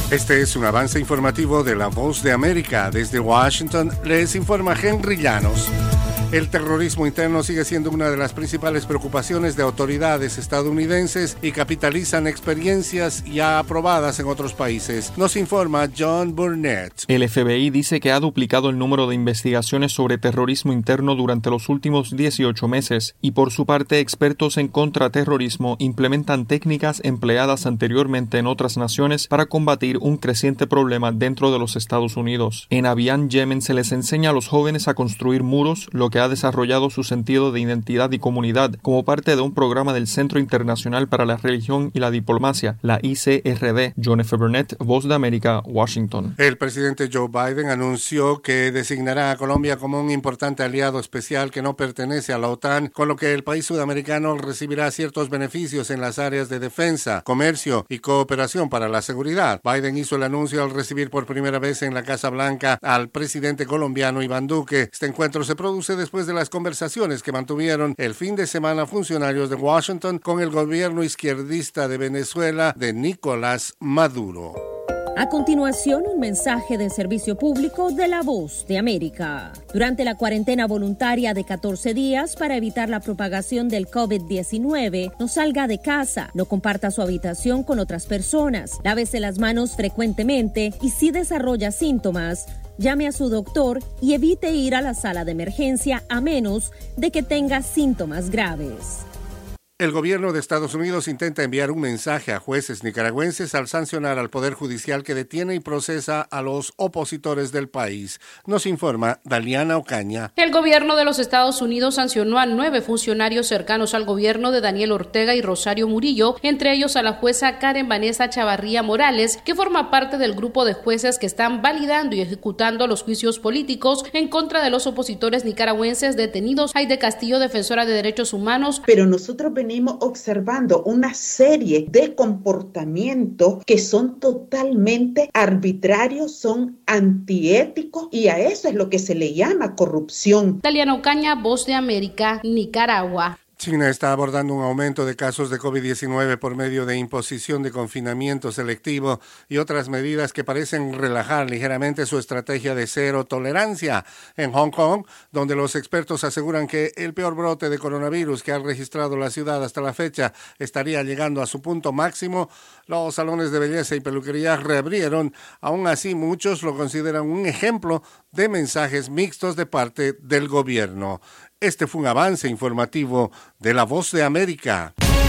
Este es un avance informativo de La Voz de América. Desde Washington les informa Henry Llanos. El terrorismo interno sigue siendo una de las principales preocupaciones de autoridades estadounidenses y capitalizan experiencias ya aprobadas en otros países. Nos informa John Burnett. El FBI dice que ha duplicado el número de investigaciones sobre terrorismo interno durante los últimos 18 meses y por su parte expertos en contraterrorismo implementan técnicas empleadas anteriormente en otras naciones para combatir un creciente problema dentro de los Estados Unidos. En Abiyan, Yemen, se les enseña a los jóvenes a construir muros, lo que ha desarrollado su sentido de identidad y comunidad como parte de un programa del Centro Internacional para la Religión y la Diplomacia, la ICRD. John F. Burnett, Voz de América, Washington. El presidente Joe Biden anunció que designará a Colombia como un importante aliado especial que no pertenece a la OTAN, con lo que el país sudamericano recibirá ciertos beneficios en las áreas de defensa, comercio y cooperación para la seguridad. Biden hizo el anuncio al recibir por primera vez en la Casa Blanca al presidente colombiano Iván Duque. Este encuentro se produce después de las conversaciones que mantuvieron el fin de semana funcionarios de Washington con el gobierno izquierdista de Venezuela de Nicolás Maduro. A continuación, un mensaje de servicio público de La Voz de América. Durante la cuarentena voluntaria de 14 días para evitar la propagación del COVID-19, no salga de casa, no comparta su habitación con otras personas, lávese las manos frecuentemente y si desarrolla síntomas, llame a su doctor y evite ir a la sala de emergencia a menos de que tenga síntomas graves. El gobierno de Estados Unidos intenta enviar un mensaje a jueces nicaragüenses al sancionar al Poder Judicial que detiene y procesa a los opositores del país. Nos informa Daliana Ocaña. El gobierno de los Estados Unidos sancionó a 9 funcionarios cercanos al gobierno de Daniel Ortega y Rosario Murillo, entre ellos a la jueza Karen Vanessa Chavarría Morales, que forma parte del grupo de jueces que están validando y ejecutando los juicios políticos en contra de los opositores nicaragüenses detenidos. Aide Castillo, defensora de derechos humanos. Pero nosotros venimos observando una serie de comportamientos que son totalmente arbitrarios, son antiéticos y a eso es lo que se le llama corrupción. Daliana Ocaña, Voz de América, Nicaragua. China está abordando un aumento de casos de COVID-19 por medio de imposición de confinamiento selectivo y otras medidas que parecen relajar ligeramente su estrategia de cero tolerancia. En Hong Kong, donde los expertos aseguran que el peor brote de coronavirus que ha registrado la ciudad hasta la fecha estaría llegando a su punto máximo, los salones de belleza y peluquería reabrieron. Aún así, muchos lo consideran un ejemplo de mensajes mixtos de parte del gobierno. Este fue un avance informativo de La Voz de América.